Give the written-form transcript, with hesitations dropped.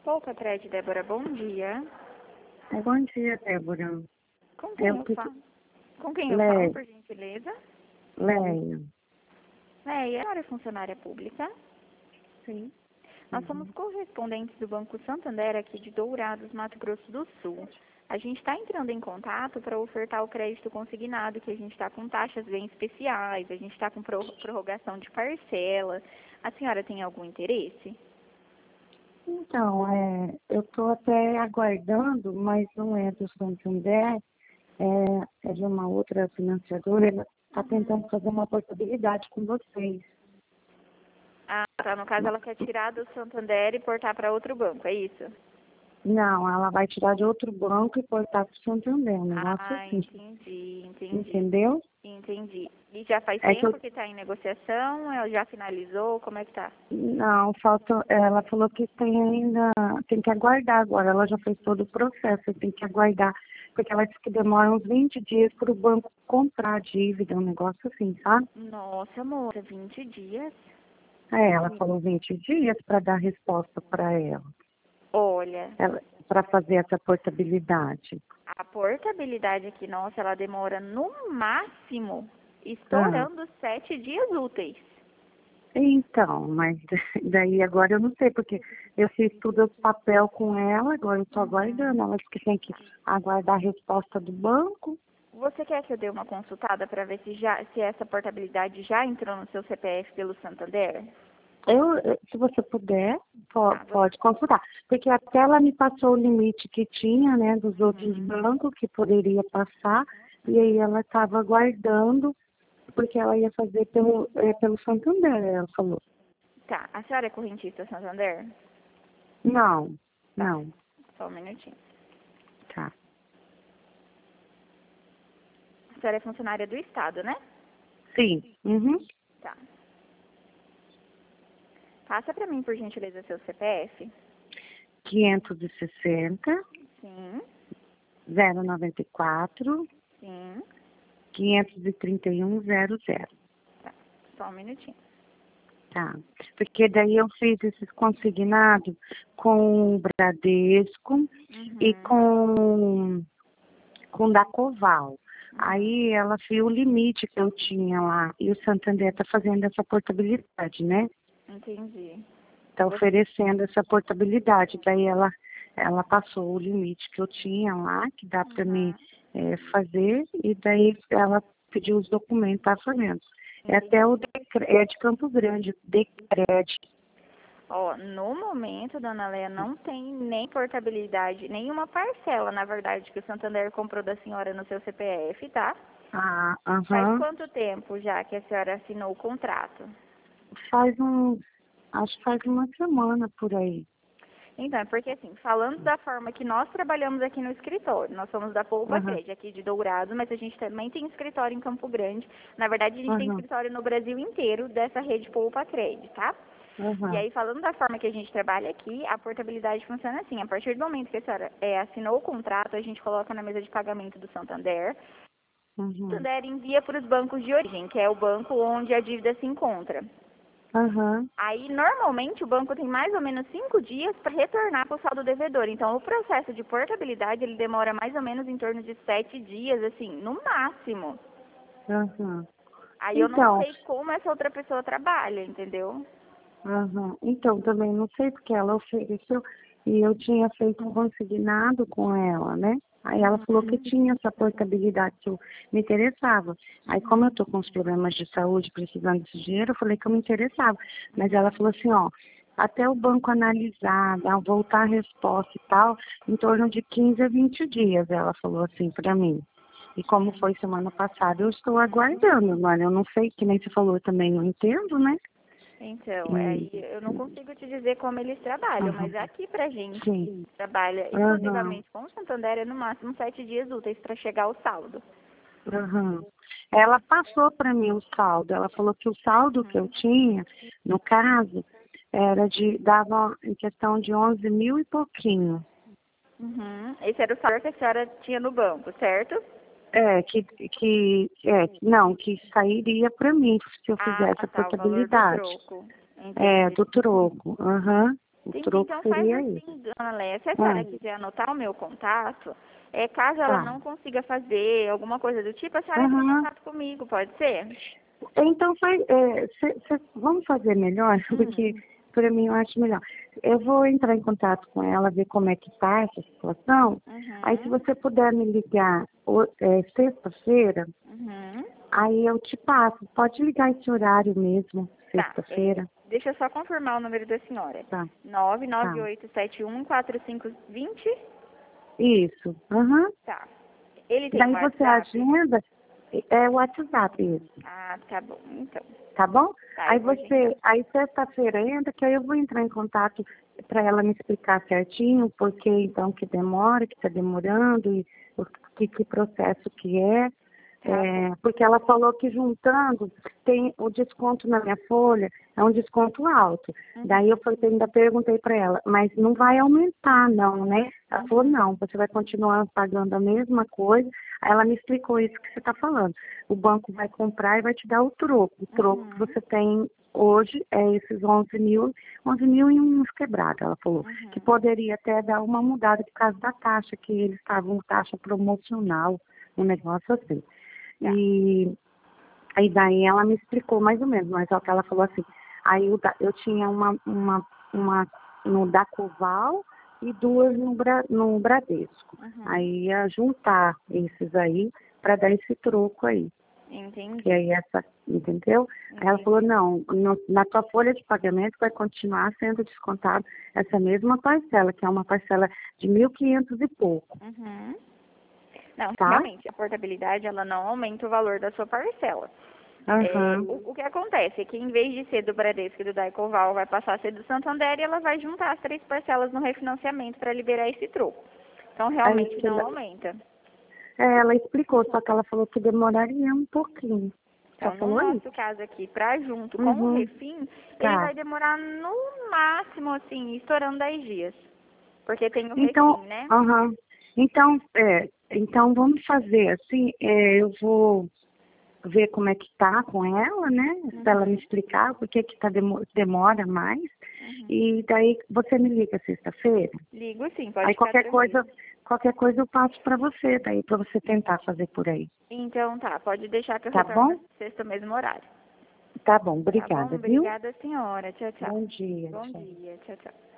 Poupa Cred, Débora, bom dia. Bom dia, Débora. Com quem eu falo? Com quem eu Leia. falo, por gentileza? Leia. Leia, a senhora é funcionária pública? Sim. Nós somos correspondentes do Banco Santander aqui de Dourados, Mato Grosso do Sul. A gente está entrando em contato para ofertar o crédito consignado, que a gente está com taxas bem especiais, a gente está com prorrogação de parcela. A senhora tem algum interesse? Então, eu estou até aguardando, mas não é do Santander, é de uma outra financiadora, ela está tentando fazer uma portabilidade com vocês. Ah, tá. No caso, ela quer tirar do Santander e portar para outro banco, é isso? Não, ela vai tirar de outro banco e portar para o Santander, um negócio Ah, assim. entendi. Entendeu? Entendi. E já faz É que tempo que está em negociação? Ela já finalizou? Como é que tá? não, falta, ela falou que tem que aguardar agora, ela já fez todo o processo, tem que aguardar, porque ela disse que demora uns 20 dias para o banco comprar a dívida, um negócio assim, sabe? Nossa, moça, 20 dias? Ela falou 20 dias para dar resposta para Olha, ela para fazer essa portabilidade. a portabilidade aqui, nossa, ela demora no máximo, Ah, estourando 7 dias úteis. então, mas daí agora eu não sei, porque eu fiz tudo o papel com ela, agora eu estou aguardando, ela disse que tem que aguardar a resposta do banco. Você quer que eu dê uma consultada para ver se essa portabilidade já entrou no seu CPF pelo Santander? Se você puder, Tá, pode consultar. Porque até ela me passou o limite que tinha, né, dos outros bancos que poderia passar, e aí ela estava aguardando, porque ela ia fazer pelo Santander, ela falou. tá. A senhora é correntista Santander? Não, Tá, não, só um minutinho. tá. A senhora é funcionária do Estado, né? Sim, Tá. Passa para mim, por gentileza, seu CPF. 560, Sim, 094, sim. 531, 00. Tá, só um minutinho. Tá. Porque daí eu fiz esses consignados com o Bradesco e com o Dacoval. Aí ela viu o limite que eu tinha lá. E o Santander está fazendo essa portabilidade, né? Entendi. Está oferecendo essa portabilidade. Daí ela passou o limite que eu tinha lá, que dá para mim fazer, e daí ela pediu os documentos, tá fazendo. É até é de Campo Grande, Decred. Ó, no momento, dona Leia, não tem nem portabilidade, nenhuma parcela, na verdade, que o Santander comprou da senhora no seu CPF, tá? Ah, Faz aham. quanto tempo já que a senhora assinou o contrato? Acho que faz uma semana por aí. Então, é porque assim, falando da forma que nós trabalhamos aqui no escritório, nós somos da Poupa Aham, Cred, aqui de Dourado, mas a gente também tem escritório em Campo Grande. Na verdade, a gente tem aham, escritório no Brasil inteiro dessa rede Poupa Cred, tá? E aham, aí, falando da forma que a gente trabalha aqui, a portabilidade funciona assim. A partir do momento que a senhora assinou o contrato, a gente coloca na mesa de pagamento do Santander. O aham, Santander envia para os bancos de origem, que é o banco onde a dívida se encontra. aham. Aí, normalmente, o banco tem mais ou menos 5 dias para retornar para o saldo devedor. Então, o processo de portabilidade, ele demora mais ou menos em torno de 7 dias, assim, no máximo. Aham. Aí, eu não Então, sei como essa outra pessoa trabalha, entendeu? aham. Então, também não sei porque ela ofereceu e eu tinha feito um consignado com ela, né? Aí ela falou que tinha essa portabilidade que eu me interessava. Aí, como eu tô com os problemas de saúde, precisando desse dinheiro, eu falei que eu me interessava. Mas ela falou assim, ó, até o banco analisar, voltar a resposta e tal, em torno de 15 a 20 dias, ela falou assim pra mim. E como foi semana passada, eu estou aguardando, mano. Eu não sei, que nem você falou também, eu entendo, né? Então, E, aí eu não consigo te dizer como eles trabalham, mas aham, aqui pra gente sim, que trabalha aham, exclusivamente com o Santander é no máximo 7 dias úteis para chegar ao saldo. aham. Ela passou para mim o saldo. Ela falou que o saldo que eu tinha, no caso, dava em questão de 11 mil e pouquinho. Esse era o saldo que a senhora tinha no banco, certo? Não, que sairia para mim se eu Ah, fizesse a tá, o valor do portabilidade. troco. Entendi. Do troco, aham. O Sim, troco então faz seria isso. assim, dona Léa, se a senhora quiser anotar o meu contato, caso ela Tá. não consiga fazer alguma coisa do tipo, a senhora entra em Aham. contato comigo, pode ser? Então, vamos fazer melhor, porque para mim eu acho melhor. Eu vou entrar em contato com ela, ver como é que tá essa situação. Aí, se Uhum. você puder me ligar sexta-feira, Uhum. aí eu te passo. Pode ligar esse horário mesmo, Tá, sexta-feira. deixa eu só confirmar o número da senhora. Tá, tá. 998714520. Isso. Aham. Tá. Ele tem Daí você WhatsApp? agenda, o WhatsApp isso. Ah, tá bom, então. Tá bom? Tá, eu vou agendar. Aí sexta-feira entra, que aí eu vou entrar em contato para ela me explicar certinho por que então que demora, que está demorando e que processo que é. Tá bom. Porque ela falou que juntando tem o desconto na minha folha, é um desconto alto. Daí eu ainda perguntei para ela, mas não vai aumentar não, né? Ela falou, não, você vai continuar pagando a mesma coisa. Aí ela me explicou isso que você está falando. O banco vai comprar e vai te dar o troco. O troco que você tem hoje é esses 11 mil e uns quebrados, ela falou. Que poderia até dar uma mudada por causa da taxa, que eles estavam taxa promocional, um negócio assim. E aí daí ela me explicou mais ou menos, mas só que ela falou assim, aí eu tinha uma no Dacoval e duas no Bradesco. Aí ia juntar esses aí para dar esse troco aí. Entendi. E aí entendeu? Aí ela falou, não, na tua folha de pagamento vai continuar sendo descontado essa mesma parcela, que é uma parcela de 1.500 e pouco. Não, Tá? realmente, a portabilidade, ela não aumenta o valor da sua parcela. O que acontece é que, em vez de ser do Bradesco e do Daicoval, vai passar a ser do Santander e ela vai juntar as 3 parcelas no refinanciamento para liberar esse troco. Então, realmente, Aí, não aumenta. ela explicou, só que ela falou que demoraria um pouquinho. Só Então, no falou isso. nosso caso aqui, para junto com o refim, ele vai demorar no máximo, assim, estourando 10 dias. Porque tem o refim, né? Então vamos fazer assim, eu vou ver como é que tá com ela, né? Para ela me explicar por que tá demora mais. E daí você me liga sexta-feira. Ligo sim, pode Aí ficar tranquilo. qualquer coisa eu passo para você, daí para você tentar fazer por aí. Então tá, pode deixar que eu Tá retorno bom? na sexta mesmo horário. Tá bom, Tá bom? obrigada, viu? Obrigada, senhora. Tchau, tchau. Bom dia, Bom tchau. dia. Tchau, tchau.